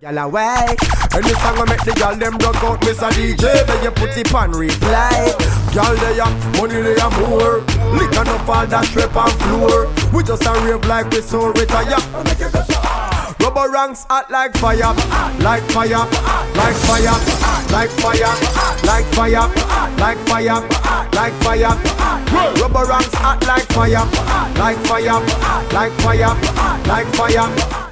Gyal away. Any song I make the gyal them rock out, Mr. DJ, but you put it on replay. Gyal they a money they a more. Lick enough all that strip and floor. We just a rave like we so retire. Rubber ranks hot like fire, like fire, like fire, like fire, like fire, like fire, like fire. Rubber ranks hot like fire, like fire, like fire, like fire.